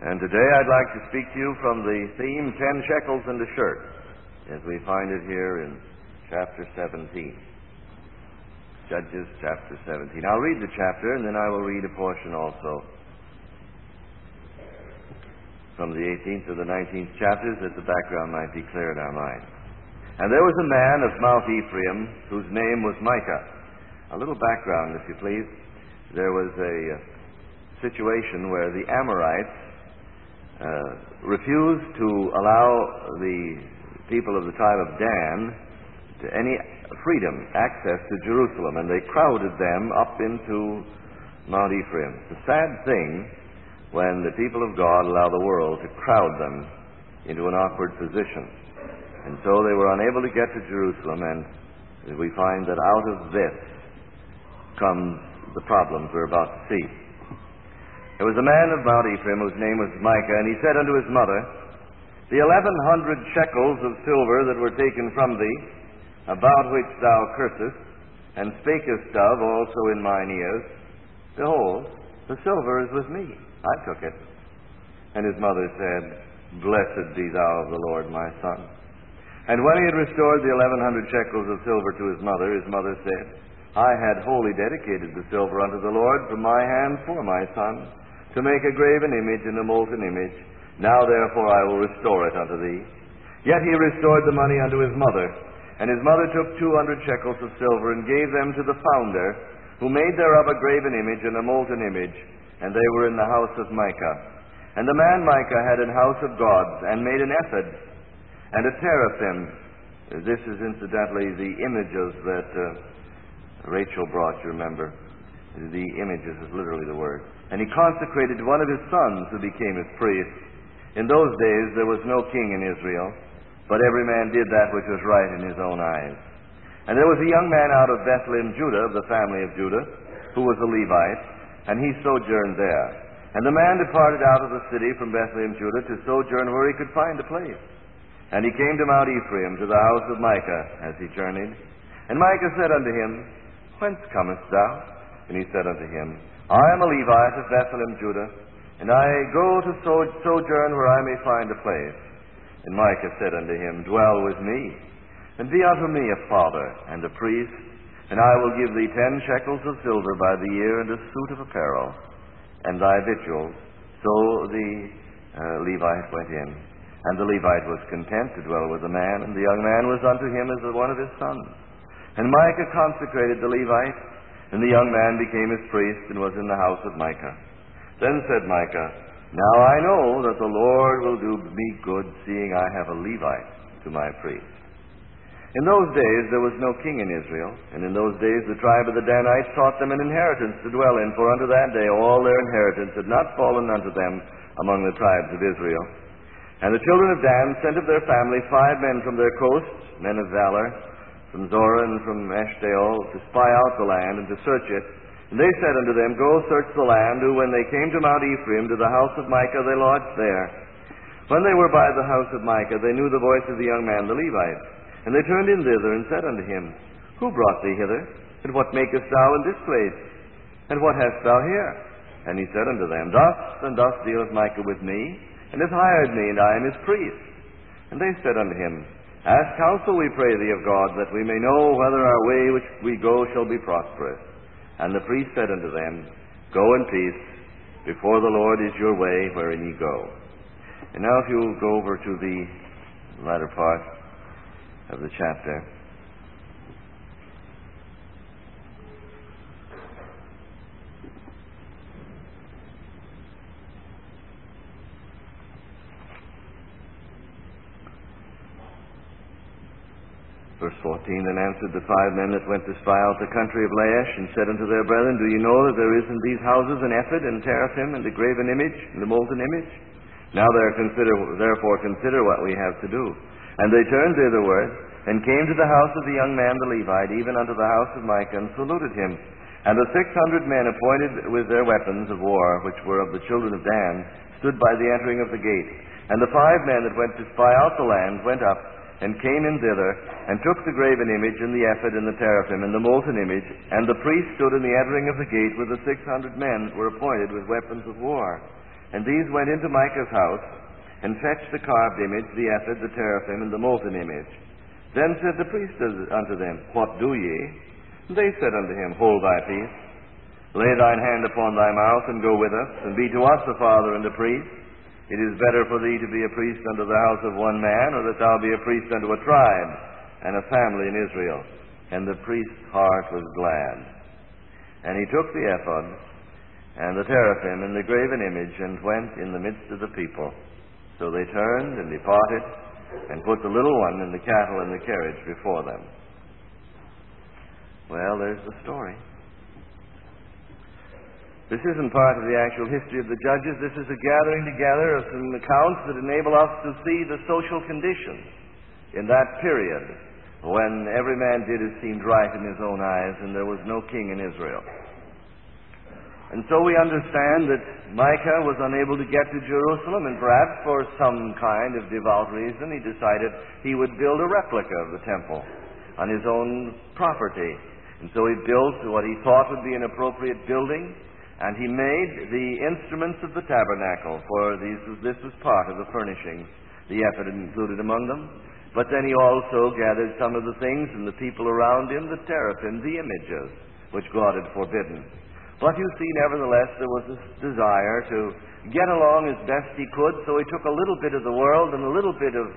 And today I'd like to speak to you from the theme 10 shekels and a shirt, as we find it here in chapter 17. Judges chapter 17. I'll read the chapter and then I will read a portion also from the 18th to the 19th chapters, that the background might be clear in our minds. And there was a man of Mount Ephraim whose name was Micah. A little background, if you please. There was a situation where the Amorites refused to allow the people of the tribe of Dan to any freedom, access to Jerusalem, and they crowded them up into Mount Ephraim. It's a sad thing when the people of God allow the world to crowd them into an awkward position. And so they were unable to get to Jerusalem, and we find that out of this comes the problems we're about to see. There was a man of Mount Ephraim whose name was Micah, and he said unto his mother, The 1,100 shekels of silver that were taken from thee, about which thou cursest, and spakest of also in mine ears, behold, the silver is with me. I took it. And his mother said, Blessed be thou of the Lord, my son. And when he had restored the 1,100 shekels of silver to his mother said, I had wholly dedicated the silver unto the Lord from my hand for my son, to make a graven image and a molten image. Now therefore I will restore it unto thee. Yet he restored the money unto his mother. And his mother took 200 shekels of silver, and gave them to the founder, who made thereof a graven image and a molten image, and they were in the house of Micah. And the man Micah had an house of gods, and made an ephod, and a teraphim. This is incidentally the images that Rachel brought, you remember. The images is literally the word. And he consecrated one of his sons, who became his priest. In those days there was no king in Israel, but every man did that which was right in his own eyes. And there was a young man out of Bethlehem, Judah, of the family of Judah, who was a Levite, and he sojourned there. And the man departed out of the city from Bethlehem, Judah, to sojourn where he could find a place. And he came to Mount Ephraim, to the house of Micah, as he journeyed. And Micah said unto him, Whence comest thou? And he said unto him, I am a Levite of Bethlehem, Judah, and I go to sojourn where I may find a place. And Micah said unto him, Dwell with me, and be unto me a father and a priest, and I will give thee 10 shekels of silver by the year, and a suit of apparel, and thy victuals. So the Levite went in. And the Levite was content to dwell with the man, and the young man was unto him as one of his sons. And Micah consecrated the Levite, and the young man became his priest, and was in the house of Micah. Then said Micah, Now I know that the Lord will do me good, seeing I have a Levite to my priest. In those days there was no king in Israel, and in those days the tribe of the Danites sought them an inheritance to dwell in, for unto that day all their inheritance had not fallen unto them among the tribes of Israel. And the children of Dan sent of their family 5 men from their coasts, men of valor, from Zorah and from Eshtaol, to spy out the land and to search it. And they said unto them, Go search the land. Who, when they came to Mount Ephraim, to the house of Micah, they lodged there. When they were by the house of Micah, they knew the voice of the young man, the Levite. And they turned in thither, and said unto him, Who brought thee hither? And what makest thou in this place? And what hast thou here? And he said unto them, Thus and thus dealeth Micah with me, and hath hired me, and I am his priest. And they said unto him, Ask counsel, we pray thee, of God, that we may know whether our way which we go shall be prosperous. And the priest said unto them, Go in peace, before the Lord is your way wherein ye go. And now if you'll go over to the latter part of the chapter. Verse 14, Then answered the 5 men that went to spy out the country of Laish, and said unto their brethren, Do ye know that there is in these houses an ephod, and teraphim, and a graven image, and a molten image? Now therefore consider what we have to do. And they turned thitherward, and came to the house of the young man the Levite, even unto the house of Micah, and saluted him. And the 600 men appointed with their weapons of war, which were of the children of Dan, stood by the entering of the gate. And the 5 men that went to spy out the land went up, and came in thither, and took the graven image, and the ephod, and the teraphim, and the molten image. And the priest stood in the entering of the gate, with the 600 men were appointed with weapons of war. And these went into Micah's house, and fetched the carved image, the ephod, the teraphim, and the molten image. Then said the priest unto them, What do ye? And they said unto him, Hold thy peace. Lay thine hand upon thy mouth, and go with us, and be to us a father and a priest. It is better for thee to be a priest unto the house of one man, or that thou be a priest unto a tribe, and a family in Israel. And the priest's heart was glad. And he took the ephod, and the teraphim, and the graven image, and went in the midst of the people. So they turned and departed, and put the little one and the cattle in the carriage before them. Well, there's the story. This isn't part of the actual history of the judges. This is a gathering together of some accounts that enable us to see the social conditions in that period when every man did as seemed right in his own eyes and there was no king in Israel. And so we understand that Micah was unable to get to Jerusalem, and perhaps for some kind of devout reason he decided he would build a replica of the temple on his own property. And so he built what he thought would be an appropriate building, and he made the instruments of the tabernacle, for this was part of the furnishings, the ephod included among them. But then he also gathered some of the things and the people around him, the teraphim, the images, which God had forbidden. But you see, nevertheless, there was this desire to get along as best he could, so he took a little bit of the world and a little bit of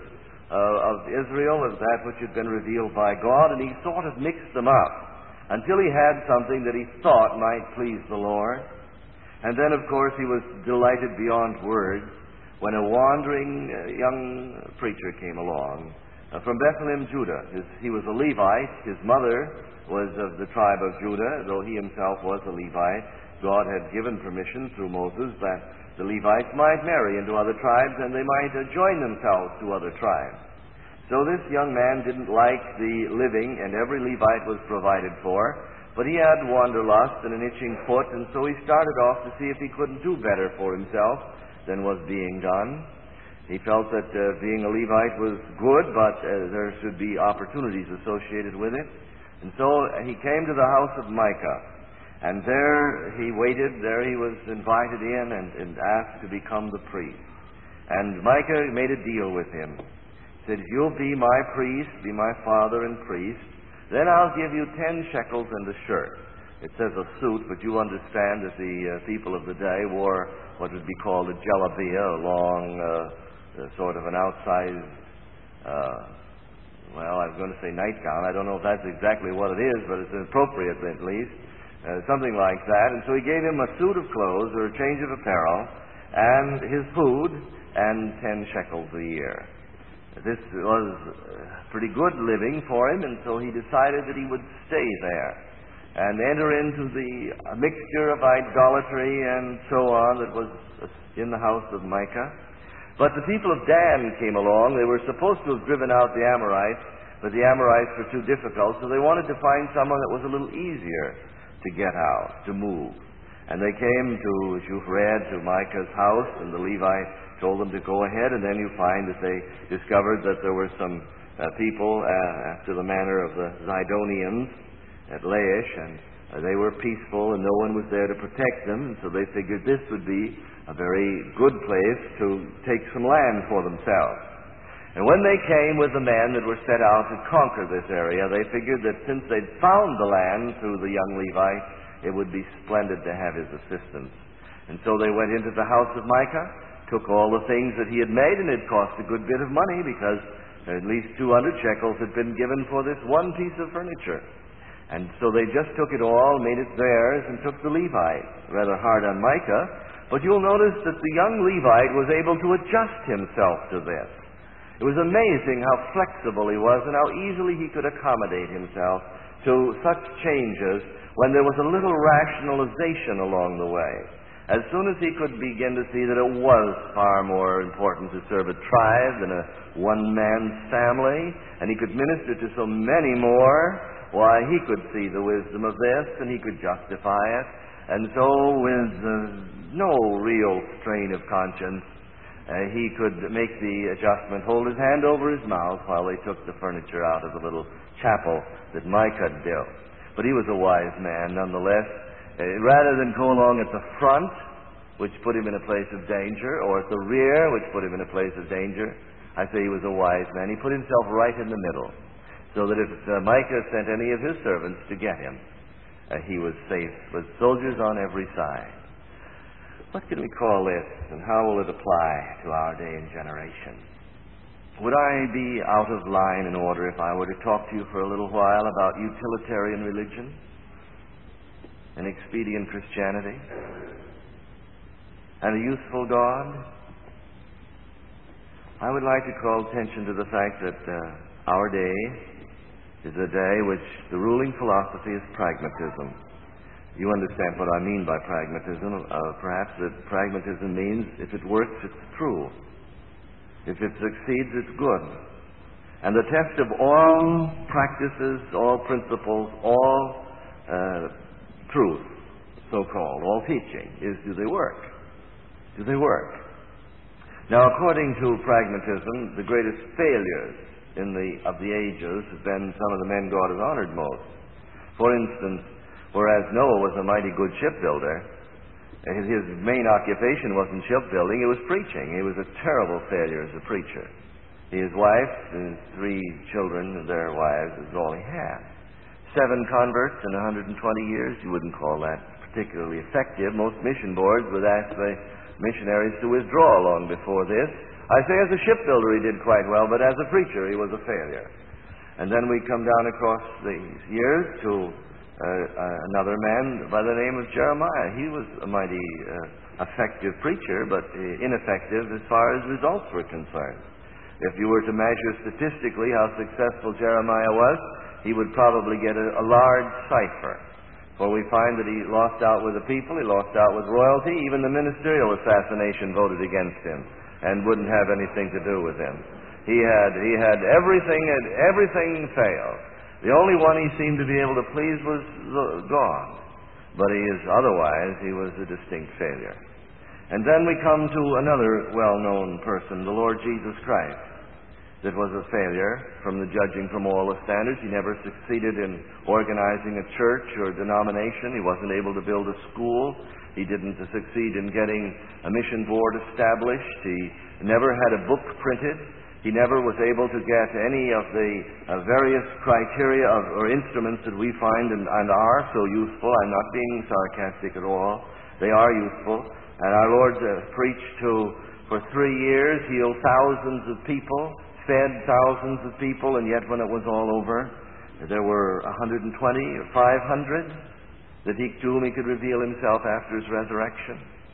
Israel, of that which had been revealed by God, and he sort of mixed them up until he had something that he thought might please the Lord. And then, of course, he was delighted beyond words when a wandering young preacher came along from Bethlehem, Judah. He was a Levite. His mother was of the tribe of Judah, though he himself was a Levite. God had given permission through Moses that the Levites might marry into other tribes and they might join themselves to other tribes. So this young man didn't like the living, and every Levite was provided for, but he had wanderlust and an itching foot, and so he started off to see if he couldn't do better for himself than was being done. He felt that being a Levite was good, but there should be opportunities associated with it. And so he came to the house of Micah, and there he waited. There he was invited in and asked to become the priest. And Micah made a deal with him. He said, You'll be my priest, be my father and priest. Then I'll give you 10 shekels and a shirt. It says a suit, but you understand that the people of the day wore what would be called a jalabia, a long sort of an outsized well, I was going to say nightgown. I don't know if that's exactly what it is, but it's appropriate at least. Something like that. And so he gave him a suit of clothes or a change of apparel and his food and 10 shekels a year. This was pretty good living for him, and so he decided that he would stay there and enter into the mixture of idolatry and so on that was in the house of Micah. But the people of Dan came along. They were supposed to have driven out the Amorites, but the Amorites were too difficult, so they wanted to find someone that was a little easier to get out, to move. And they came to, as you've read, to Micah's house, and the Levite told them to go ahead, and then you find that they discovered that there were some people after the manner of the Zidonians at Laish, and they were peaceful, and no one was there to protect them, so they figured this would be a very good place to take some land for themselves. And when they came with the men that were set out to conquer this area, they figured that since they'd found the land through the young Levite, it would be splendid to have his assistance. And so they went into the house of Micah, took all the things that he had made, and it cost a good bit of money because at least 200 shekels had been given for this one piece of furniture. And so they just took it all, made it theirs, and took the Levite. Rather hard on Micah. But you'll notice that the young Levite was able to adjust himself to this. It was amazing how flexible he was and how easily he could accommodate himself to such changes when there was a little rationalization along the way. As soon as he could begin to see that it was far more important to serve a tribe than a one-man family, and he could minister to so many more, why, he could see the wisdom of this and he could justify it. And so with no real strain of conscience, he could make the adjustment, hold his hand over his mouth while they took the furniture out of the little chapel that Micah built. But he was a wise man nonetheless. Rather than go along at the front which put him in a place of danger, or at the rear, which put him in a place of danger, I say he was a wise man. He put himself right in the middle, so that if Micah sent any of his servants to get him, he was safe with soldiers on every side. What can we call this, and how will it apply to our day and generation? Would I be out of line and order if I were to talk to you for a little while about utilitarian religion and expedient Christianity and a useful God? I would like to call attention to the fact that our day is a day which the ruling philosophy is pragmatism. You understand what I mean by pragmatism. Perhaps that pragmatism means if it works, it's true. If it succeeds, it's good. And the test of all practices, all principles, all truth, so-called, all teaching, is do they work? Do they work? Now, according to pragmatism, the greatest failures of the ages have been some of the men God has honored most. For instance, whereas Noah was a mighty good shipbuilder, his main occupation wasn't shipbuilding, it was preaching. He was a terrible failure as a preacher. His wife and 3 children and their wives is all he had. 7 converts in 120 years, you wouldn't call that particularly effective. Most mission boards would ask the missionaries to withdraw long before this. I say as a shipbuilder he did quite well, but as a preacher he was a failure. And then we come down across these years to another man by the name of Jeremiah. He was a mighty effective preacher, but ineffective as far as results were concerned. If you were to measure statistically how successful Jeremiah was, he would probably get a large cipher. For we find that he lost out with the people, he lost out with royalty, even the ministerial assassination voted against him and wouldn't have anything to do with him. He had everything, and everything failed. The only one he seemed to be able to please was God. But otherwise, he was a distinct failure. And then we come to another well-known person, the Lord Jesus Christ, that was a failure from the judging from all the standards. He never succeeded in organizing a church or denomination. He wasn't able to build a school. He didn't succeed in getting a mission board established. He never had a book printed. He never was able to get any of the various criteria or instruments that we find and are so useful. I'm not being sarcastic at all. They are useful. And our Lord preached for 3 years, healed thousands of people, fed thousands of people, and yet when it was all over, there were 120 or 500 to whom he could reveal himself after his resurrection.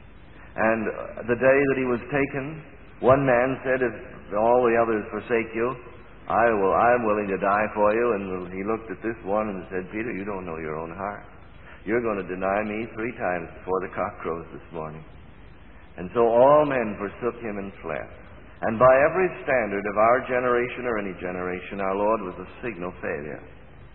And the day that he was taken, one man said, if all the others forsake you, I'm willing to die for you. And he looked at this one and said, Peter, you don't know your own heart. You're going to deny me 3 times before the cock crows this morning. And so all men forsook him and fled. And by every standard of our generation or any generation, our Lord was a signal failure.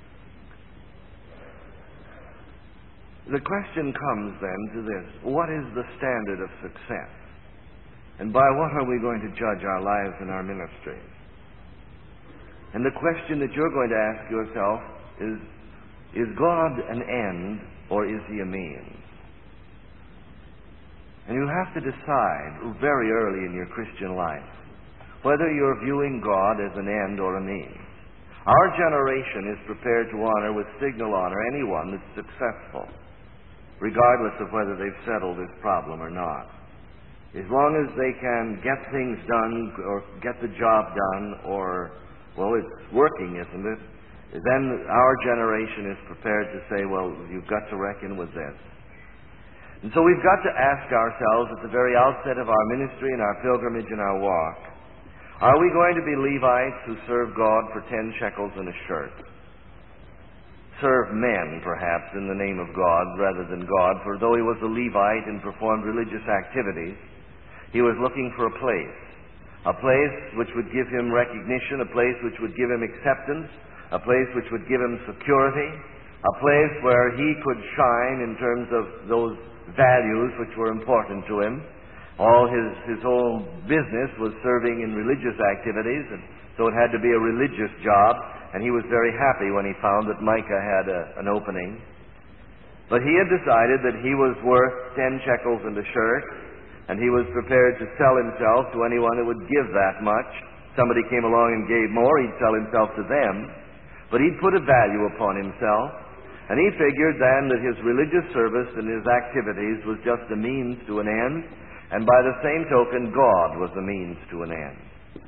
The question comes then to this: what is the standard of success? And by what are we going to judge our lives and our ministries? And the question that you're going to ask yourself is God an end or is he a means? And you have to decide very early in your Christian life whether you're viewing God as an end or a means. Our generation is prepared to honor with signal honor anyone that's successful, regardless of whether they've settled this problem or not. As long as they can get things done or get the job done it's working, isn't it? Then our generation is prepared to say, well, you've got to reckon with this. And so we've got to ask ourselves at the very outset of our ministry and our pilgrimage and our walk, are we going to be Levites who serve God for 10 shekels and a shirt? Serve men, perhaps, in the name of God rather than God, for though he was a Levite and performed religious activities, he was looking for a place which would give him recognition, a place which would give him acceptance, a place which would give him security, a place where he could shine in terms of those values which were important to him. All his whole business was serving in religious activities, and so it had to be a religious job, and he was very happy when he found that Micah had an opening. But he had decided that he was worth 10 shekels and a shirt, and he was prepared to sell himself to anyone that would give that much. Somebody came along and gave more, he'd sell himself to them. But he'd put a value upon himself, and he figured then that his religious service and his activities was just a means to an end, and by the same token, God was a means to an end.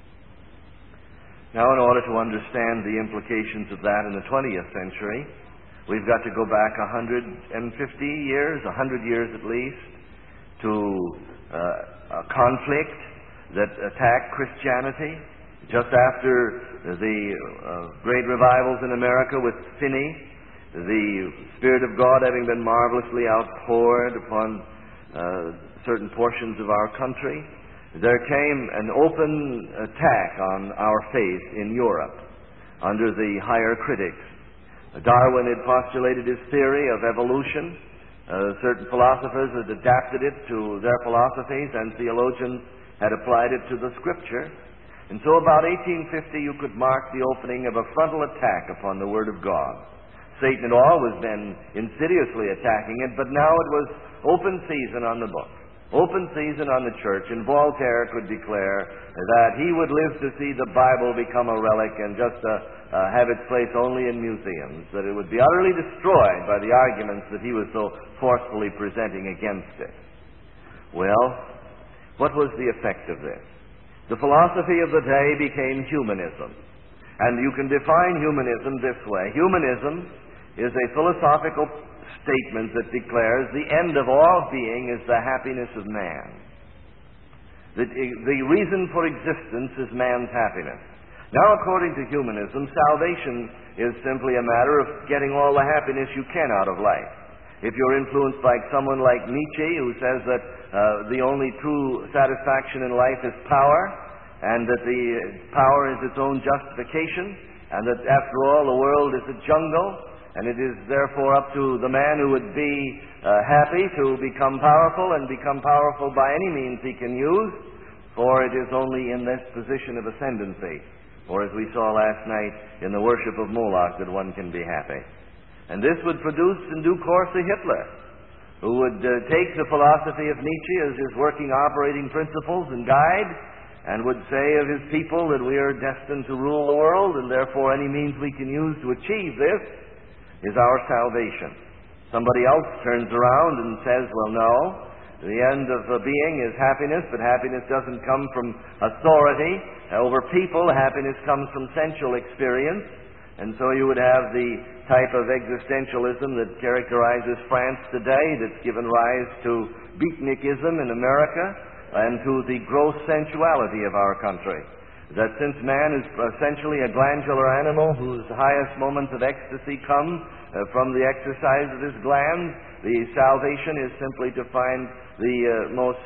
Now, in order to understand the implications of that in the 20th century, we've got to go back 150 years, 100 years at least, to a conflict that attacked Christianity just after the great revivals in America with Finney, the Spirit of God having been marvelously outpoured upon certain portions of our country. There came an open attack on our faith in Europe under the higher critics. Darwin had postulated his theory of evolution. Certain philosophers had adapted it to their philosophies, and theologians had applied it to the Scripture. And so about 1850 you could mark the opening of a frontal attack upon the Word of God. Satan had always been insidiously attacking it, but now it was open season on the book, open season on the church, and Voltaire could declare that he would live to see the Bible become a relic and just have its place only in museums, that it would be utterly destroyed by the arguments that he was so forcefully presenting against it. Well, what was the effect of this? The philosophy of the day became humanism. And you can define humanism this way. Humanism is a philosophical statement that declares the end of all being is the happiness of man. The reason for existence is man's happiness. Now, according to humanism, salvation is simply a matter of getting all the happiness you can out of life. If you're influenced by someone like Nietzsche, who says that the only true satisfaction in life is power, and that the power is its own justification, and that after all the world is a jungle, and it is therefore up to the man who would be happy to become powerful, and become powerful by any means he can use, for it is only in this position of ascendancy, or as we saw last night in the worship of Moloch, that one can be happy. And this would produce in due course a Hitler, who would take the philosophy of Nietzsche as his working operating principles and guide, and would say of his people that we are destined to rule the world, and therefore any means we can use to achieve this is our salvation. Somebody else turns around and says, well, no, the end of being is happiness, but happiness doesn't come from authority over people. Happiness comes from sensual experience. And so you would have the type of existentialism that characterizes France today, that's given rise to beatnikism in America, and to the gross sensuality of our country. That since man is essentially a glandular animal whose highest moments of ecstasy come from the exercise of his glands, the salvation is simply to find the most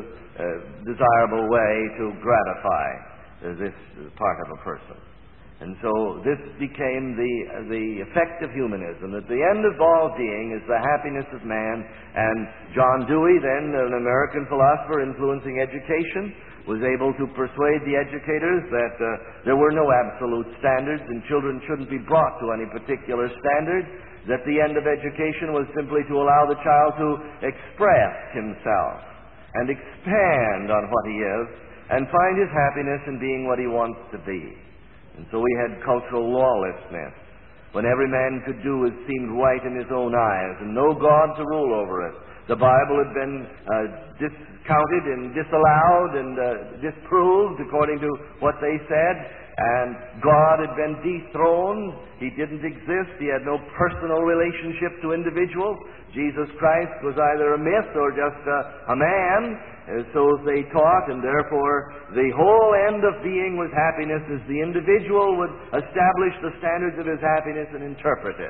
desirable way to gratify this part of a person. And so this became the effect of humanism, that the end of all being is the happiness of man. And John Dewey, then an American philosopher influencing education, was able to persuade the educators that there were no absolute standards and children shouldn't be brought to any particular standard, that the end of education was simply to allow the child to express himself and expand on what he is and find his happiness in being what he wants to be. And so we had cultural lawlessness, when every man could do as seemed right in his own eyes, and no God to rule over it. The Bible had been discounted and disallowed and disproved according to what they said, and God had been dethroned. He didn't exist. He had no personal relationship to individuals. Jesus Christ was either a myth or just a man, so they taught, and therefore the whole end of being was happiness, as the individual would establish the standards of his happiness and interpret it.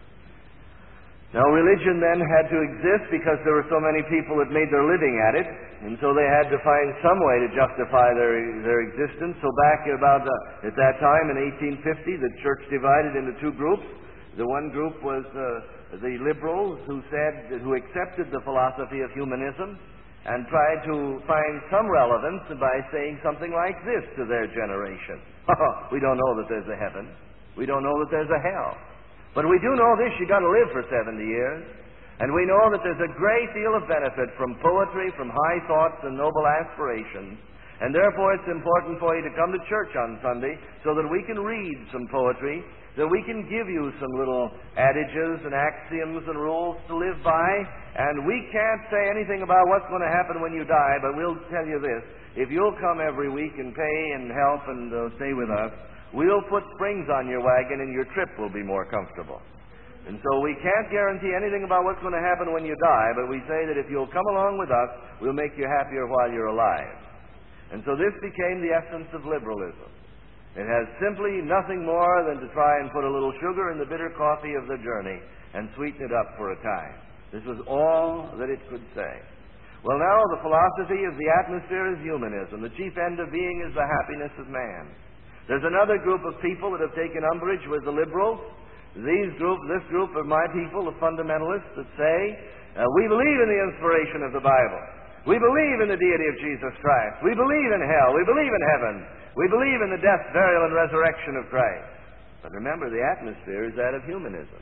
Now, religion then had to exist because there were so many people that made their living at it, and so they had to find some way to justify their existence. So back about at that time in 1850, the church divided into two groups. The one group was the liberals, who accepted the philosophy of humanism and tried to find some relevance by saying something like this to their generation. We don't know that there's a heaven. We don't know that there's a hell. But we do know this: you got to live for 70 years. And we know that there's a great deal of benefit from poetry, from high thoughts and noble aspirations. And therefore it's important for you to come to church on Sunday so that we can read some poetry, that we can give you some little adages and axioms and rules to live by. And we can't say anything about what's going to happen when you die, but we'll tell you this. If you'll come every week and pay and help and stay with us, we'll put springs on your wagon and your trip will be more comfortable. And so we can't guarantee anything about what's going to happen when you die, but we say that if you'll come along with us, we'll make you happier while you're alive. And so this became the essence of liberalism. It has simply nothing more than to try and put a little sugar in the bitter coffee of the journey and sweeten it up for a time. This was all that it could say. Well, now the philosophy of the atmosphere is humanism. The chief end of being is the happiness of man. There's another group of people that have taken umbrage with the liberals. This group of my people, the fundamentalists, that say, we believe in the inspiration of the Bible. We believe in the deity of Jesus Christ. We believe in hell. We believe in heaven. We believe in the death, burial, and resurrection of Christ. But remember, the atmosphere is that of humanism.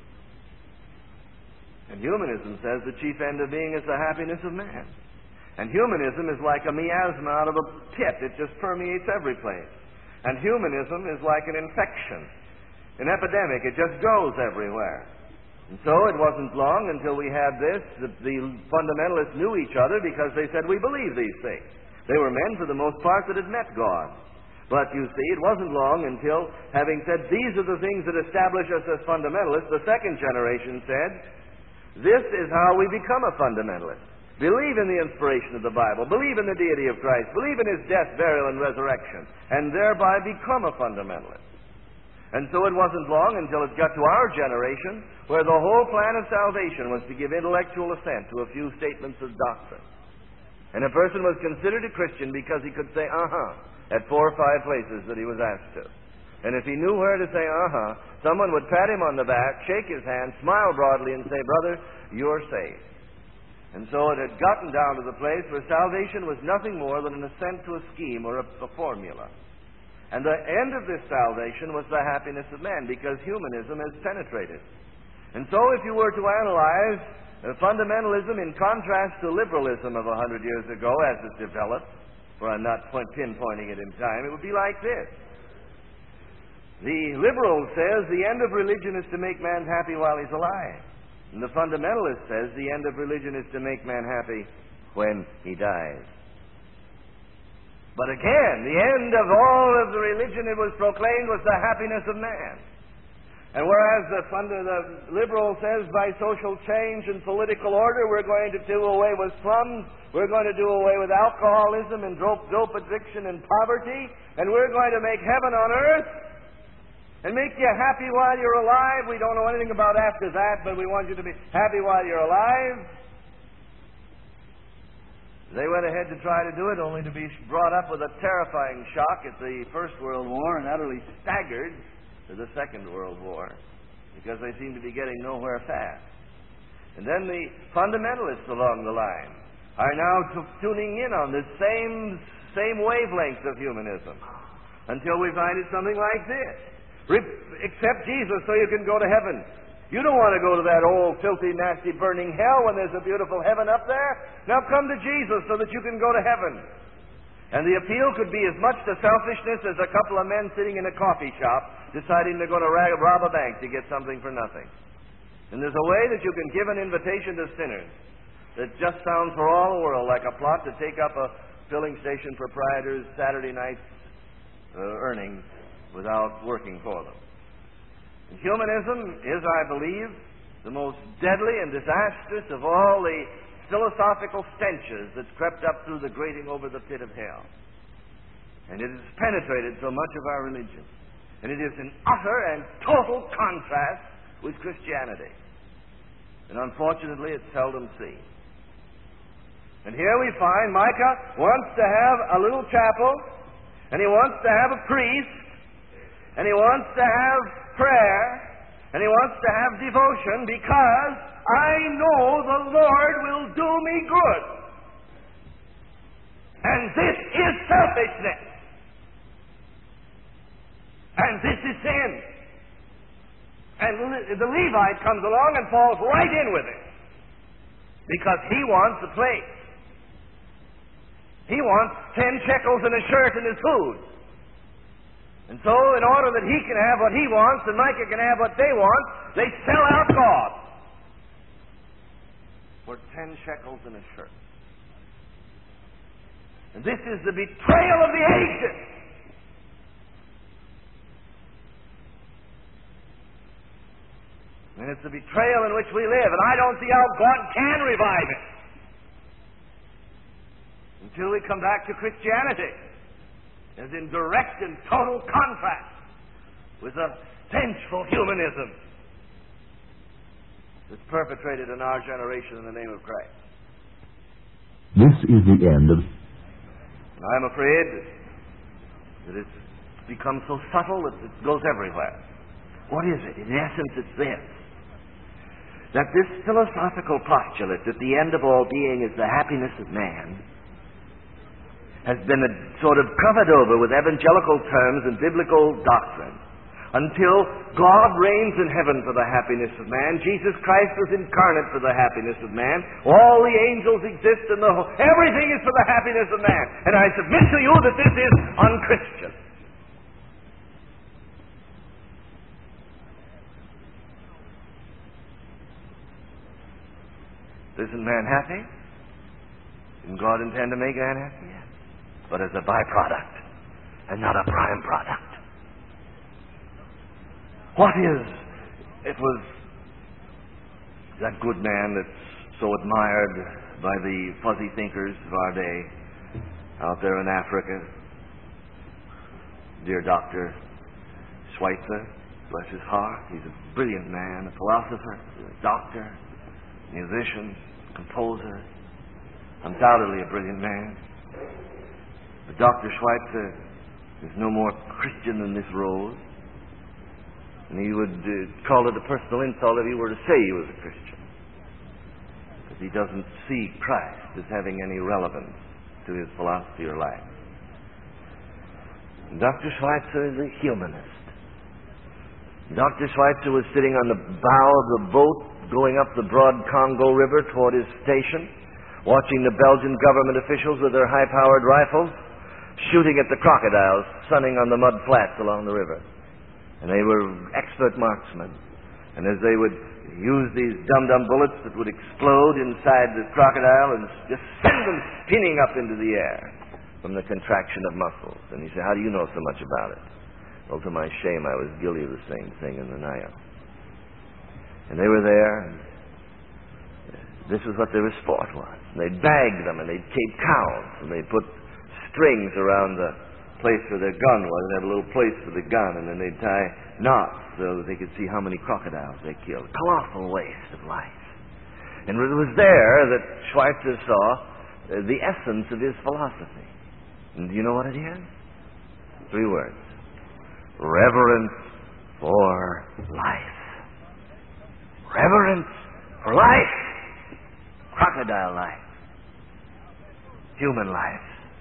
And humanism says the chief end of being is the happiness of man. And humanism is like a miasma out of a pit. It just permeates every place. And humanism is like an infection, an epidemic. It just goes everywhere. And so it wasn't long until we had this. The fundamentalists knew each other because they said, we believe these things. They were men, for the most part, that had met God. But you see, it wasn't long until, having said, these are the things that establish us as fundamentalists, the second generation said, this is how we become a fundamentalist. Believe in the inspiration of the Bible. Believe in the deity of Christ. Believe in His death, burial, and resurrection. And thereby become a fundamentalist. And so it wasn't long until it got to our generation where the whole plan of salvation was to give intellectual assent to a few statements of doctrine. And a person was considered a Christian because he could say, at 4 or 5 places that he was asked to. And if he knew where to say, someone would pat him on the back, shake his hand, smile broadly, and say, brother, you're saved. And so it had gotten down to the place where salvation was nothing more than an assent to a scheme or a formula. And the end of this salvation was the happiness of man, because humanism has penetrated. And so if you were to analyze fundamentalism in contrast to liberalism of 100 years ago as it developed, for I'm not pinpointing it in time, it would be like this. The liberal says the end of religion is to make man happy while he's alive. And the fundamentalist says the end of religion is to make man happy when he dies. But again, the end of all of the religion, it was proclaimed, was the happiness of man. And whereas the liberal says by social change and political order we're going to do away with slums, we're going to do away with alcoholism and dope addiction and poverty, and we're going to make heaven on earth and make you happy while you're alive. We don't know anything about after that, but we want you to be happy while you're alive. They went ahead to try to do it, only to be brought up with a terrifying shock at the First World War and utterly staggered to the Second World War, because they seem to be getting nowhere fast. And then the fundamentalists along the line are now tuning in on this same wavelength of humanism until we find it something like this. Accept Jesus so you can go to heaven. You don't want to go to that old, filthy, nasty, burning hell when there's a beautiful heaven up there. Now come to Jesus so that you can go to heaven. And the appeal could be as much to selfishness as a couple of men sitting in a coffee shop deciding they're going to rob a bank to get something for nothing. And there's a way that you can give an invitation to sinners that just sounds for all the world like a plot to take up a filling station proprietor's Saturday night earnings without working for them. And humanism is, I believe, the most deadly and disastrous of all the philosophical stenches that's crept up through the grating over the pit of hell. And it has penetrated so much of our religion. And it is in utter and total contrast with Christianity. And unfortunately, it's seldom seen. And here we find Micah wants to have a little chapel, and he wants to have a priest, and he wants to have prayer, and he wants to have devotion, because I know the Lord will do me good. And this is selfishness. And this is sin. And the Levite comes along and falls right in with it. because he wants a place. He wants 10 shekels and a shirt and his food. And so, in order that he can have what he wants and Micah can have what they want, they sell out God for 10 shekels and a shirt. And this is the betrayal of the ages. And it's the betrayal in which we live, and I don't see how God can revive it until we come back to Christianity, as in direct and total contrast with the vengeful humanism that's perpetrated in our generation in the name of Christ. This is the end of... I'm afraid that it's become so subtle that it goes everywhere. What is it? In essence, it's this: that this philosophical postulate that the end of all being is the happiness of man has been sort of covered over with evangelical terms and biblical doctrine until God reigns in heaven for the happiness of man. Jesus Christ was incarnate for the happiness of man. All the angels exist in the whole. Everything is for the happiness of man. And I submit to you that this is unchristian. Isn't man happy? Didn't God intend to make man happy? Yes. But as a byproduct and not a prime product. What is? It was that good man that's so admired by the fuzzy thinkers of our day out there in Africa. Dear Dr. Schweitzer, bless his heart. He's a brilliant man, a philosopher, a doctor, musician, composer, undoubtedly a brilliant man. But Dr. Schweitzer is no more Christian than this rose. And he would call it a personal insult if he were to say he was a Christian. Because he doesn't see Christ as having any relevance to his philosophy or life. And Dr. Schweitzer is a humanist. Dr. Schweitzer was sitting on the bow of the boat going up the broad Congo River toward his station, watching the Belgian government officials with their high-powered rifles shooting at the crocodiles sunning on the mud flats along the river. And they were expert marksmen. And as they would use these dum-dum bullets that would explode inside the crocodile and just send them spinning up into the air from the contraction of muscles. And he said, "How do you know so much about it?" Well, to my shame, I was guilty of the same thing in the Nile. And they were there, and this was what their sport was. And they'd bag them, and they'd keep counts, and they'd put strings around the place where their gun was, and have a little place for the gun, and then they'd tie knots so that they could see how many crocodiles they killed. Colossal waste of life. And it was there that Schweitzer saw the essence of his philosophy. And do you know what it is? 3 words. Reverence for life. Reverence for life. Crocodile life. Human life.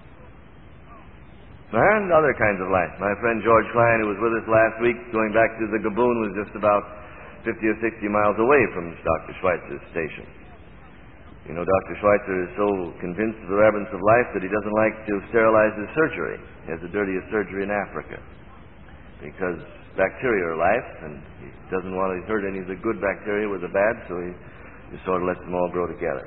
And other kinds of life. My friend George Klein, who was with us last week, going back to the Gaboon, was just about 50 or 60 miles away from Dr. Schweitzer's station. You know, Dr. Schweitzer is so convinced of the reverence of life that he doesn't like to sterilize his surgery. He has the dirtiest surgery in Africa. Because bacteria are life, and he doesn't want to hurt any of the good bacteria with the bad, so he just sort of lets them all grow together.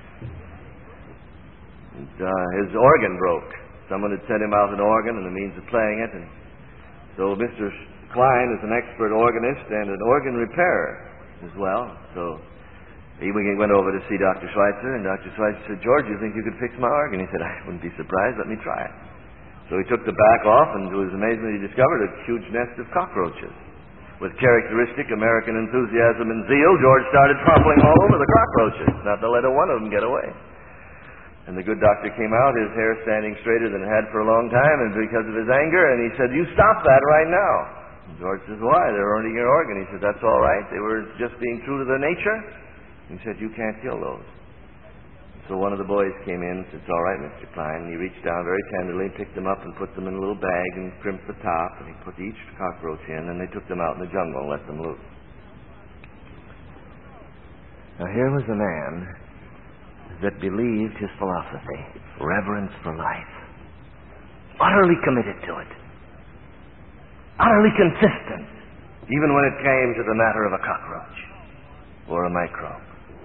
And, his organ broke. Someone had sent him out an organ and the means of playing it, and so Mr. Klein is an expert organist and an organ repairer as well. So he went over to see Dr. Schweitzer, and Dr. Schweitzer said, "George, you think you could fix my organ?" He said, "I wouldn't be surprised. Let me try it." So he took the back off, and to his amazement, he discovered a huge nest of cockroaches. With characteristic American enthusiasm and zeal, George started trampling all over the cockroaches, not to let one of them get away. And the good doctor came out, his hair standing straighter than it had for a long time, and because of his anger, and he said, "You stop that right now." And George says, "Why? They're earning your organ." He said, "That's all right. They were just being true to their nature." He said, "You can't kill those." So one of the boys came in and said, "It's all right, Mr. Klein." And he reached down very tenderly, picked them up and put them in a little bag and crimped the top, and he put each cockroach in, and they took them out in the jungle and let them loose. Now here was a man that believed his philosophy, reverence for life, utterly committed to it, utterly consistent, even when it came to the matter of a cockroach or a microbe.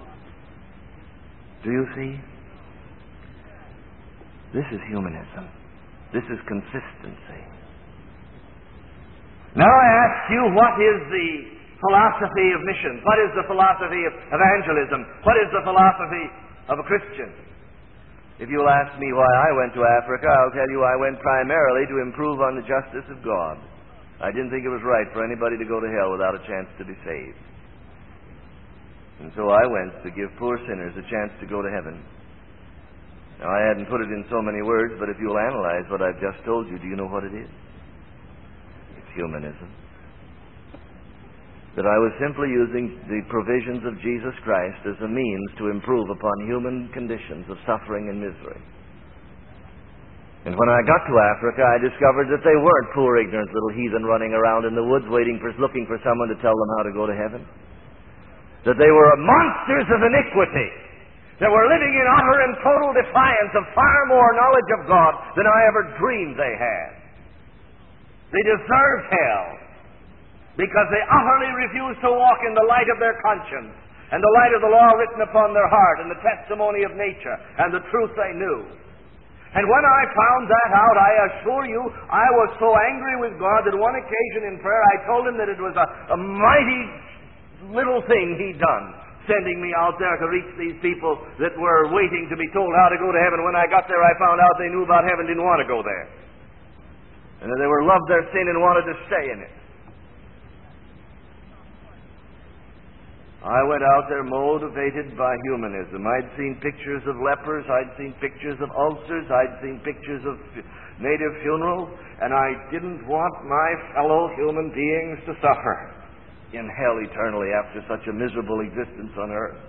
Do you see? This is humanism. This is consistency. Now I ask you, what is the philosophy of missions? What is the philosophy of evangelism? What is the philosophy of a Christian? If you'll ask me why I went to Africa, I'll tell you I went primarily to improve on the justice of God. I didn't think it was right for anybody to go to hell without a chance to be saved. And so I went to give poor sinners a chance to go to heaven. Now, I hadn't put it in so many words, but if you'll analyze what I've just told you, do you know what it is? It's humanism. That I was simply using the provisions of Jesus Christ as a means to improve upon human conditions of suffering and misery. And when I got to Africa, I discovered that they weren't poor, ignorant little heathen running around in the woods looking for someone to tell them how to go to heaven. That they were monsters of iniquity that were living in utter and total defiance of far more knowledge of God than I ever dreamed they had. They deserved hell because they utterly refused to walk in the light of their conscience and the light of the law written upon their heart and the testimony of nature and the truth they knew. And when I found that out, I assure you, I was so angry with God that one occasion in prayer I told him that it was a mighty little thing he'd done, sending me out there to reach these people that were waiting to be told how to go to heaven. When I got there, I found out they knew about heaven, didn't want to go there. And that they loved their sin and wanted to stay in it. I went out there motivated by humanism. I'd seen pictures of lepers. I'd seen pictures of ulcers. I'd seen pictures of native funerals. And I didn't want my fellow human beings to suffer in hell eternally after such a miserable existence on earth.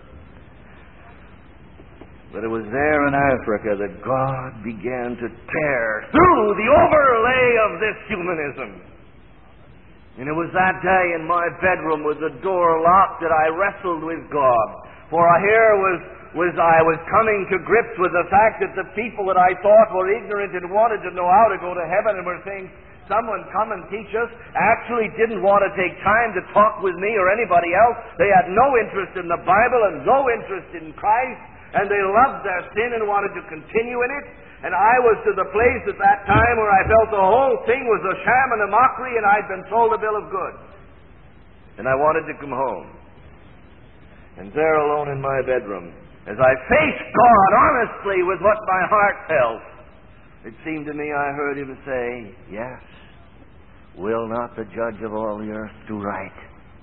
But it was there in Africa that God began to tear through the overlay of this humanism. And it was that day in my bedroom with the door locked that I wrestled with God. For here I was coming to grips with the fact that the people that I thought were ignorant and wanted to know how to go to heaven and were saying, someone come and teach us, actually didn't want to take time to talk with me or anybody else. They had no interest in the Bible and no interest in Christ, and they loved their sin and wanted to continue in it. And I was to the place at that time where I felt the whole thing was a sham and a mockery, and I'd been sold a bill of goods. And I wanted to come home. And there alone in my bedroom, as I faced God honestly with what my heart felt, it seemed to me I heard him say, yes, will not the judge of all the earth do right?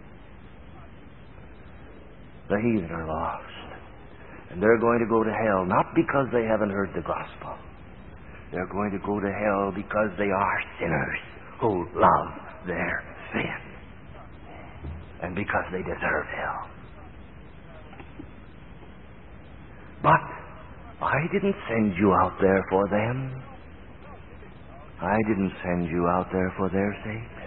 The heathen are lost, and they're going to go to hell, not because they haven't heard the gospel. They're going to go to hell because they are sinners who love their sin, and because they deserve hell. But I didn't send you out there for them. I didn't send you out there for their sakes.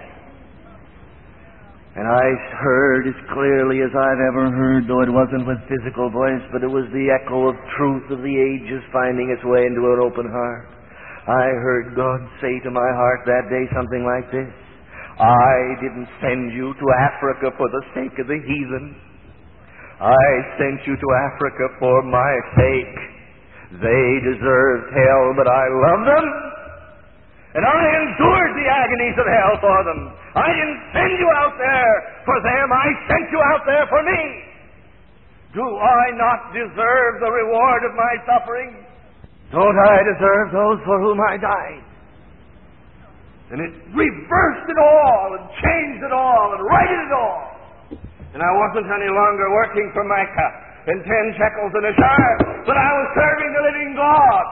And I heard as clearly as I've ever heard, though it wasn't with physical voice, but it was the echo of truth of the ages finding its way into an open heart. I heard God say to my heart that day something like this: I didn't send you to Africa for the sake of the heathen. I sent you to Africa for my sake. They deserved hell, but I love them. And I endured the agonies of hell for them. I didn't send you out there for them. I sent you out there for me. Do I not deserve the reward of my suffering? Don't I deserve those for whom I died? And it reversed it all and changed it all and righted it all. And I wasn't any longer working for Micah and 10 shekels in a jar, but I was serving the living God.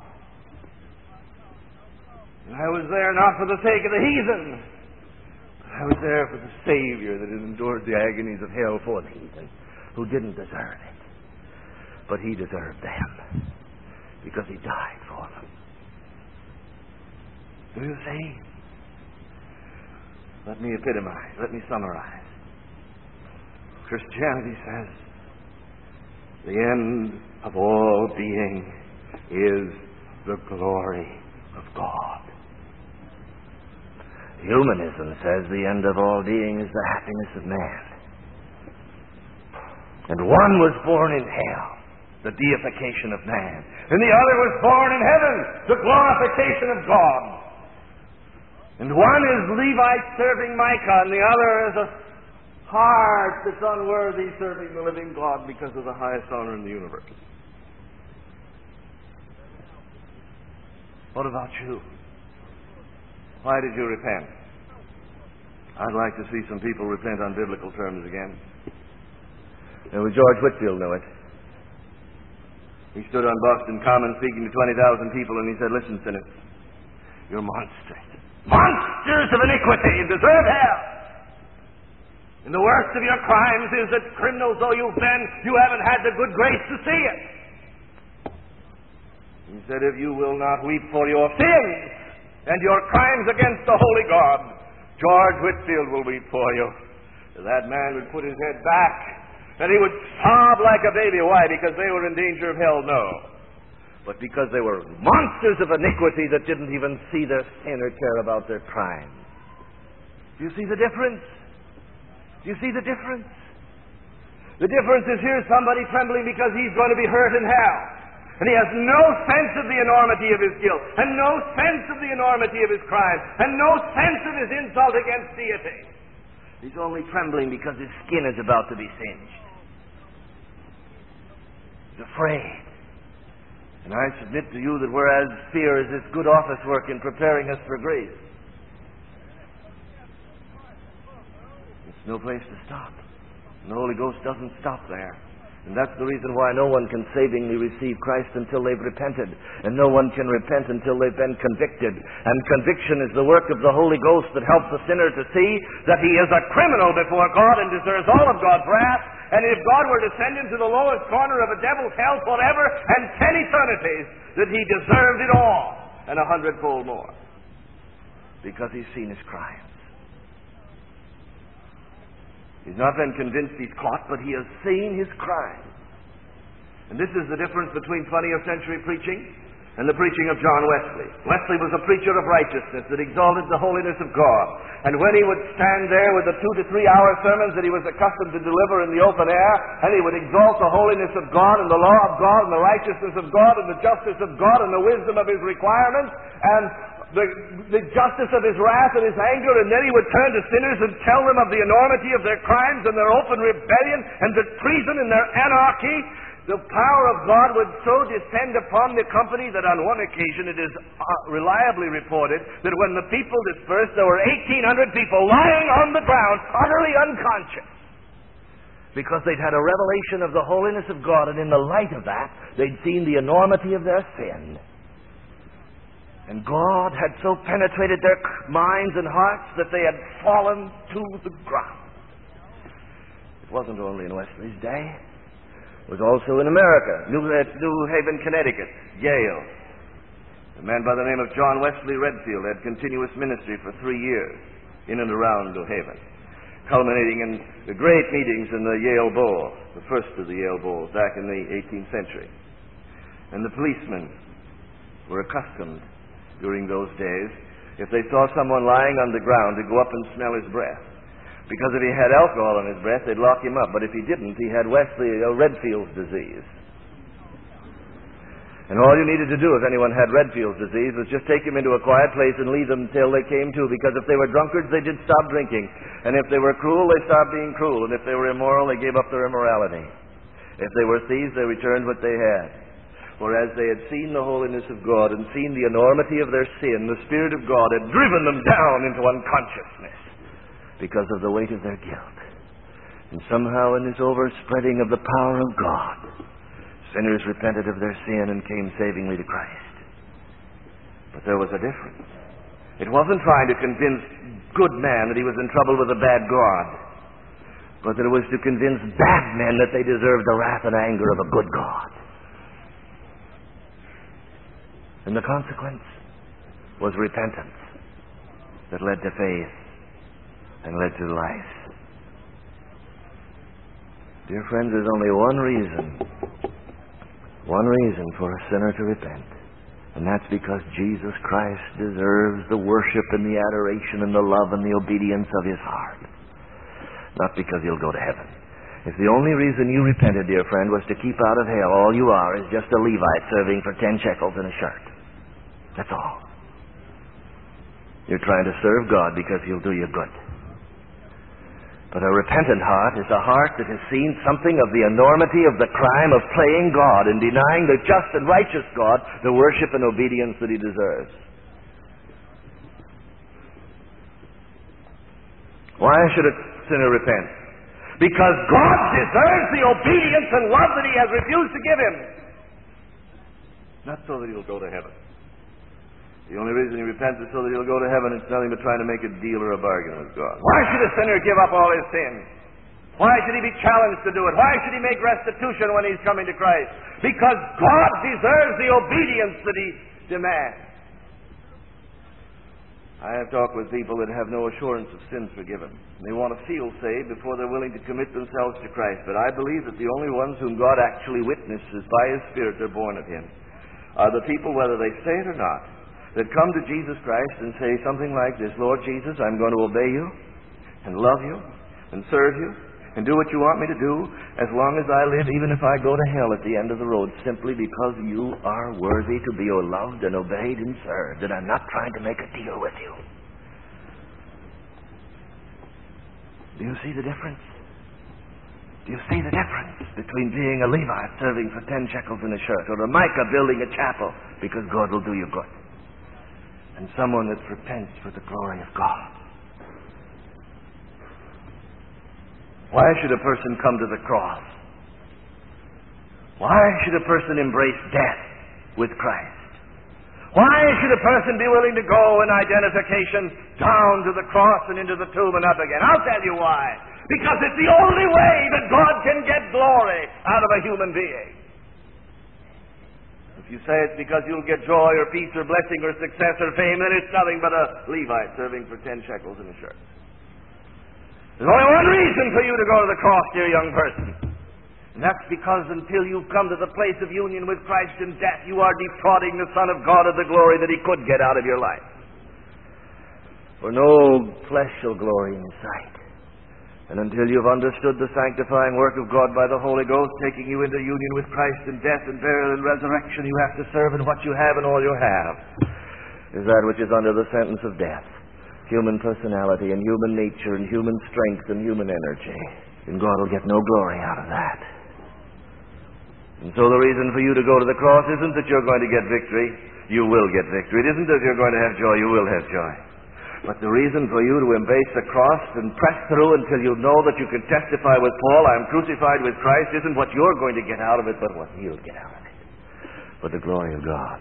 And I was there not for the sake of the heathen, but I was there for the Savior that had endured the agonies of hell for the heathen, who didn't deserve it. But he deserved them, because he died for them. Do you see? Let me epitomize, let me summarize. Christianity says the end of all being is the glory of God. Humanism says the end of all being is the happiness of man. And one was born in hell, the deification of man, and the other was born in heaven, the glorification of God. And one is Levi serving Micah, and the other is a heart that's unworthy serving the living God because of the highest honor in the universe. What about you? Why did you repent? I'd like to see some people repent on biblical terms again. George Whitefield knew it. He stood on Boston Common speaking to 20,000 people, and he said, "Listen, sinners, you're monsters. Monsters of iniquity and deserve hell. And the worst of your crimes is that, criminals though you've been, you haven't had the good grace to see it." He said, "If you will not weep for your sins and your crimes against the holy God, George Whitefield will weep for you." That man would put his head back and he would sob like a baby. Why? Because they were in danger of hell? No. But because they were monsters of iniquity that didn't even see their sin or care about their crime. Do you see the difference? Do you see the difference? The difference is here's somebody trembling because he's going to be hurt in hell. And he has no sense of the enormity of his guilt, and no sense of the enormity of his crime, and no sense of his insult against deity. He's only trembling because his skin is about to be singed. He's afraid. And I submit to you that whereas fear is this good office work in preparing us for grace, it's no place to stop. And the Holy Ghost doesn't stop there. And that's the reason why no one can savingly receive Christ until they've repented. And no one can repent until they've been convicted. And conviction is the work of the Holy Ghost that helps the sinner to see that he is a criminal before God and deserves all of God's wrath. And if God were to send him to the lowest corner of a devil's hell forever and 10 eternities, that he deserved it all and 100-fold more. Because he's seen his crimes. He's not been convinced he's caught, but he has seen his crime. And this is the difference between 20th century preaching and the preaching of John Wesley. Wesley was a preacher of righteousness that exalted the holiness of God. And when he would stand there with the 2 to 3 hour sermons that he was accustomed to deliver in the open air, and he would exalt the holiness of God and the law of God and the righteousness of God and the justice of God and the wisdom of his requirements and the justice of his wrath and his anger, and then he would turn to sinners and tell them of the enormity of their crimes and their open rebellion and the treason and their anarchy. The power of God would so descend upon the company that on one occasion it is reliably reported that when the people dispersed, there were 1,800 people lying on the ground, utterly unconscious, because they'd had a revelation of the holiness of God, and in the light of that, they'd seen the enormity of their sin. And God had so penetrated their minds and hearts that they had fallen to the ground. It wasn't only in Wesley's day. It was also in America. New Haven, Connecticut, Yale. A man by the name of John Wesley Redfield had continuous ministry for 3 years in and around New Haven, culminating in the great meetings in the Yale Bowl, the first of the Yale Bowls back in the 18th century. And the policemen were accustomed during those days, if they saw someone lying on the ground, to go up and smell his breath. Because if he had alcohol in his breath, they'd lock him up. But if he didn't, he had Redfield's disease. And all you needed to do if anyone had Redfield's disease was just take him into a quiet place and leave them till they came to. Because if they were drunkards, they did stop drinking. And if they were cruel, they stopped being cruel. And if they were immoral, they gave up their immorality. If they were thieves, they returned what they had. For as they had seen the holiness of God and seen the enormity of their sin, the Spirit of God had driven them down into unconsciousness because of the weight of their guilt. And somehow in this overspreading of the power of God, sinners repented of their sin and came savingly to Christ. But there was a difference. It wasn't trying to convince good men that he was in trouble with a bad God, but that it was to convince bad men that they deserved the wrath and anger of a good God. And the consequence was repentance that led to faith and led to life. Dear friends, there's only one reason One reason for a sinner to repent, and that's because Jesus Christ deserves the worship and the adoration and the love and the obedience of his heart. Not because he'll go to heaven. If the only reason you repented, dear friend, was to keep out of hell, all you are is just a Levite serving for 10 shekels and a shirt. That's all. You're trying to serve God because he'll do you good. But a repentant heart is a heart that has seen something of the enormity of the crime of playing God and denying the just and righteous God the worship and obedience that he deserves. Why should a sinner repent? Because God deserves the obedience and love that he has refused to give him. Not so that he'll go to heaven. The only reason he repents is so that he'll go to heaven. It's nothing but trying to make a deal or a bargain with God. Why should a sinner give up all his sins? Why should he be challenged to do it? Why should he make restitution when he's coming to Christ? Because God deserves the obedience that he demands. I have talked with people that have no assurance of sins forgiven. They want to feel saved before they're willing to commit themselves to Christ. But I believe that the only ones whom God actually witnesses by his Spirit are born of him are the people, whether they say it or not, that come to Jesus Christ and say something like this: Lord Jesus, I'm going to obey you and love you and serve you and do what you want me to do as long as I live, even if I go to hell at the end of the road, simply because you are worthy to be loved and obeyed and served, and I'm not trying to make a deal with you. Do you see the difference? Do you see the difference between being a Levite serving for 10 shekels in a shirt, or a Micah building a chapel because God will do you good, and someone that repents for the glory of God? Why should a person come to the cross? Why should a person embrace death with Christ? Why should a person be willing to go in identification down to the cross and into the tomb and up again? I'll tell you why. Because it's the only way that God can get glory out of a human being. If you say it's because you'll get joy or peace or blessing or success or fame, then it's nothing but a Levite serving for 10 shekels in a shirt. There's only one reason for you to go to the cross, dear young person. And that's because until you've come to the place of union with Christ in death, you are defrauding the Son of God of the glory that he could get out of your life. For no flesh shall glory in his sight. And until you've understood the sanctifying work of God by the Holy Ghost, taking you into union with Christ in death and burial and resurrection, you have to serve, and what you have and all you have is that which is under the sentence of death. Human personality and human nature and human strength and human energy. And God will get no glory out of that. And so the reason for you to go to the cross isn't that you're going to get victory. You will get victory. It isn't that you're going to have joy. You will have joy. But the reason for you to embrace the cross and press through until you know that you can testify with Paul, I'm crucified with Christ, isn't what you're going to get out of it, but what he'll get out of it. For the glory of God.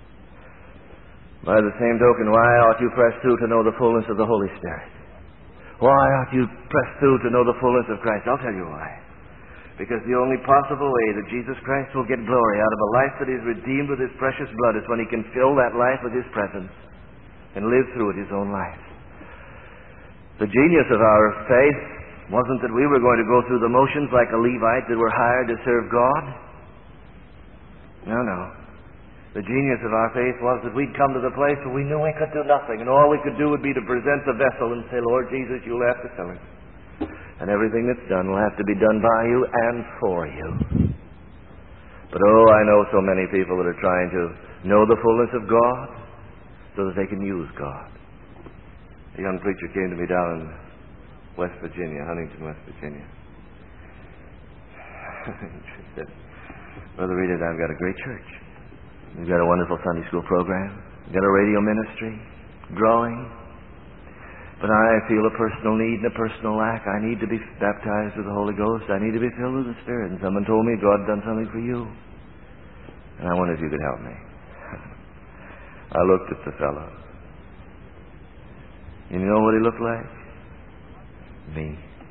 By the same token, why ought you press through to know the fullness of the Holy Spirit? Why ought you press through to know the fullness of Christ? I'll tell you why. Because the only possible way that Jesus Christ will get glory out of a life that is redeemed with his precious blood is when he can fill that life with his presence and live through it his own life. The genius of our faith wasn't that we were going to go through the motions like a Levite that were hired to serve God. No. The genius of our faith was that we'd come to the place where we knew we could do nothing, and all we could do would be to present the vessel and say, Lord Jesus, you'll have to fill it. And everything that's done will have to be done by you and for you. But I know so many people that are trying to know the fullness of God so that they can use God. A young preacher came to me down in West Virginia, Huntington, West Virginia. He said, Brother Reed, I've got a great church. We've got a wonderful Sunday school program. We've got a radio ministry, growing. But I feel a personal need and a personal lack. I need to be baptized with the Holy Ghost. I need to be filled with the Spirit. And someone told me God had done something for you. And I wonder if you could help me. I looked at the fellow. You know what he looked like? Me.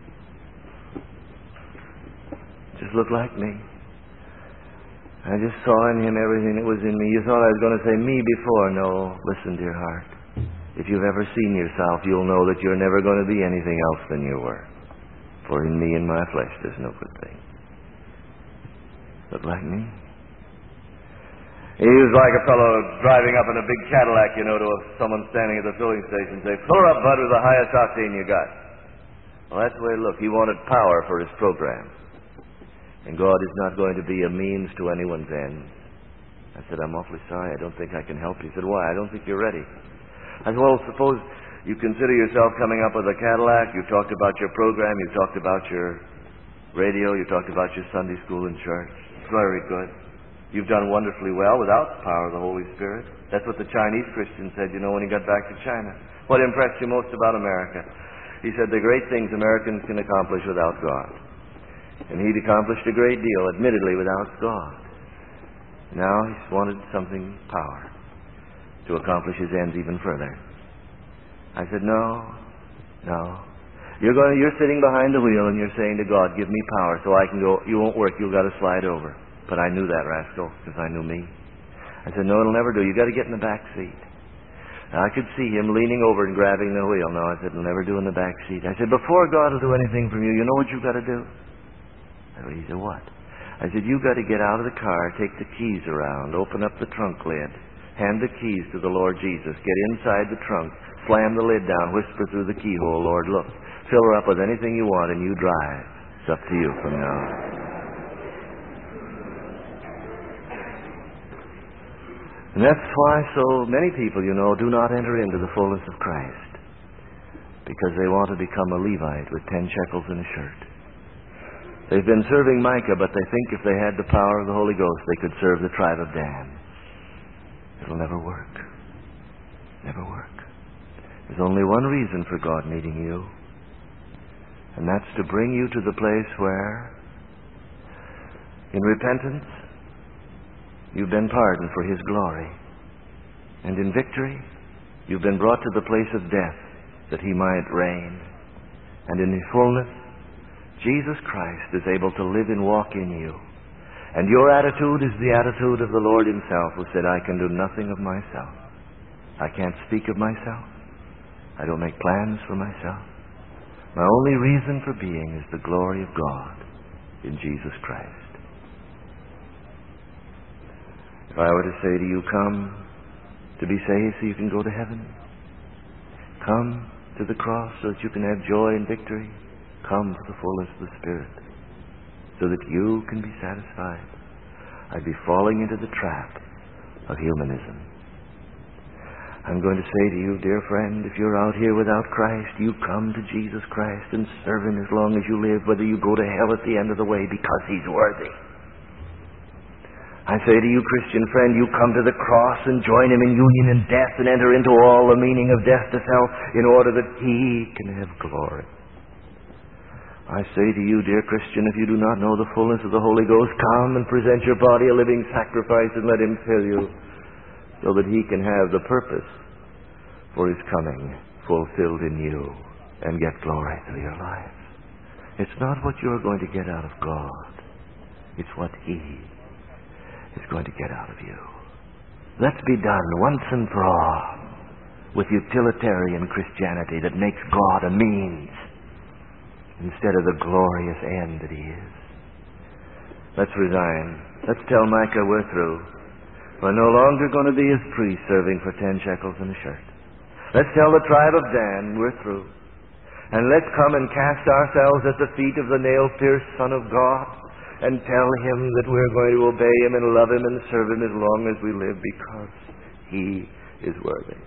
Just looked like me. I just saw in him everything that was in me. You thought I was going to say me before. No, listen, dear heart. If you've ever seen yourself, you'll know that you're never going to be anything else than you were. For in me and my flesh there's no good thing. Look like me? He was like a fellow driving up in a big Cadillac, to someone standing at the filling station and say, "Fill her up, bud, with the highest octane you got." Well, that's the way it looked. He wanted power for his program. And God is not going to be a means to anyone's end. I said, "I'm awfully sorry. I don't think I can help you." He said, "Why?" "I don't think you're ready." I said, "Well, suppose you consider yourself coming up with a Cadillac. You talked about your program. You talked about your radio. You talked about your Sunday school and church. Very good. You've done wonderfully well without the power of the Holy Spirit." That's what the Chinese Christian said, when he got back to China. "What impressed you most about America?" He said, "The great things Americans can accomplish without God." And he'd accomplished a great deal, admittedly, without God. Now he's wanted something power to accomplish his ends even further. I said, No. You're sitting behind the wheel and you're saying to God, "Give me power so I can go. You won't work. You've got to slide over." But I knew that rascal because I knew me. I said, "No, it'll never do. You've got to get in the back seat." Now, I could see him leaning over and grabbing the wheel. No, I said, "It'll never do in the back seat." I said, "Before God will do anything from you, you know what you've got to do?" He said, "What?" I said, "You've got to get out of the car, take the keys around, open up the trunk lid, hand the keys to the Lord Jesus, get inside the trunk, slam the lid down, whisper through the keyhole, 'Lord, look, fill her up with anything you want, and you drive. It's up to you from now on.'" And that's why so many people, do not enter into the fullness of Christ. Because they want to become a Levite with 10 shekels and a shirt. They've been serving Micah, but they think if they had the power of the Holy Ghost, they could serve the tribe of Dan. It'll never work. Never work. There's only one reason for God needing you, and that's to bring you to the place where, in repentance, you've been pardoned for His glory, and in victory, you've been brought to the place of death that He might reign, and in His fullness, Jesus Christ is able to live and walk in you. And your attitude is the attitude of the Lord Himself, who said, "I can do nothing of myself. I can't speak of myself. I don't make plans for myself. My only reason for being is the glory of God in Jesus Christ." If I were to say to you, "Come to be saved so you can go to heaven. Come to the cross so that you can have joy and victory. Come to the fullness of the Spirit so that you can be satisfied," I'd be falling into the trap of humanism. I'm going to say to you, dear friend, if you're out here without Christ, you come to Jesus Christ and serve Him as long as you live, whether you go to hell at the end of the way, because He's worthy. I say to you, Christian friend, you come to the cross and join Him in union in death and enter into all the meaning of death to self in order that He can have glory. I say to you, dear Christian, if you do not know the fullness of the Holy Ghost, come and present your body a living sacrifice and let Him fill you so that He can have the purpose for His coming fulfilled in you and get glory through your life. It's not what you're going to get out of God. It's what He is going to get out of you. Let's be done once and for all with utilitarian Christianity that makes God a means instead of the glorious end that He is. Let's resign. Let's tell Micah we're through. We're no longer going to be His priest serving for 10 shekels and a shirt. Let's tell the tribe of Dan we're through. And let's come and cast ourselves at the feet of the nail-pierced Son of God and tell Him that we're going to obey Him and love Him and serve Him as long as we live, because He is worthy.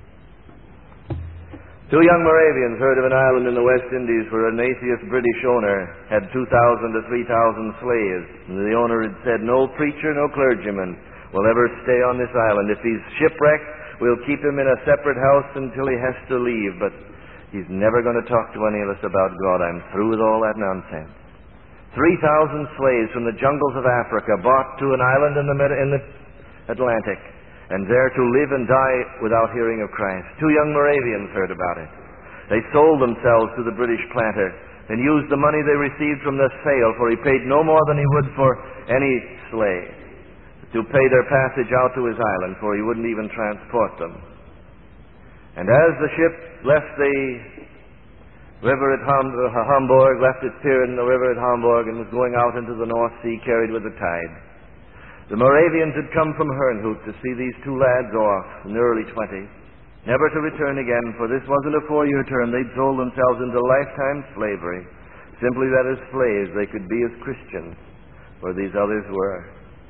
2 young Moravians heard of an island in the West Indies where an atheist British owner had 2,000 to 3,000 slaves. And the owner had said, "No preacher, no clergyman will ever stay on this island. If he's shipwrecked, we'll keep him in a separate house until he has to leave. But he's never going to talk to any of us about God. I'm through with all that nonsense." 3,000 slaves from the jungles of Africa brought to an island in the Atlantic, and there to live and die without hearing of Christ. 2 young Moravians heard about it. They sold themselves to the British planter and used the money they received from the sale, for he paid no more than he would for any slave, to pay their passage out to his island, for he wouldn't even transport them. And as the ship left the river at Hamburg, left its pier in the river at Hamburg, and was going out into the North Sea, carried with the tide, The Moravians had come from Herrnhut to see these two lads off in the early 20s, never to return again, for this wasn't a 4-year term. They'd sold themselves into lifetime slavery, simply that as slaves they could be as Christians, where these others were.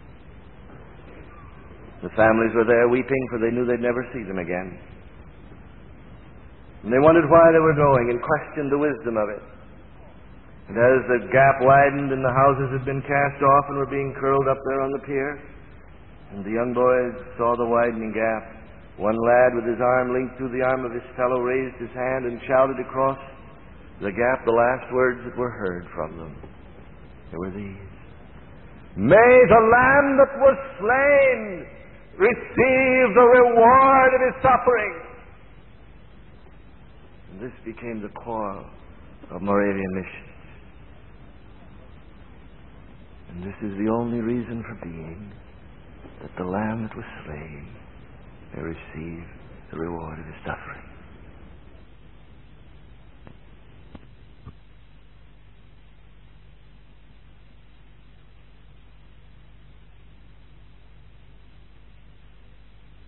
The families were there weeping, for they knew they'd never see them again. And they wondered why they were going and questioned the wisdom of it. And as the gap widened and the houses had been cast off and were being curled up there on the pier, and the young boys saw the widening gap, one lad with his arm linked through the arm of his fellow raised his hand and shouted across the gap the last words that were heard from them. There were these: "May the Lamb that was slain receive the reward of his suffering." And this became the core of Moravian mission. And this is the only reason for being, that the Lamb that was slain may receive the reward of his suffering.